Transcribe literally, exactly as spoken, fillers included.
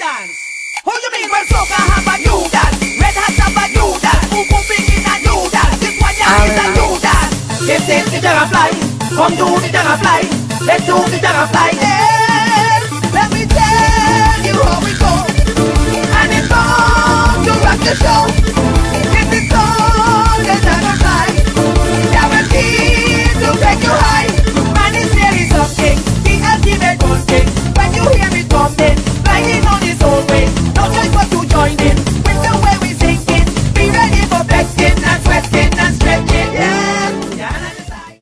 dance. How you mean when soca have a new dance? Red Hot have a new dance. Boom boom bing in a new dance. This one yeah is a new dance. This is the Jagga Fly. Come do the Jagga Fly. Let's do the Jagga Fly. Yes, let me tell you how we go. And it's on to rock the show.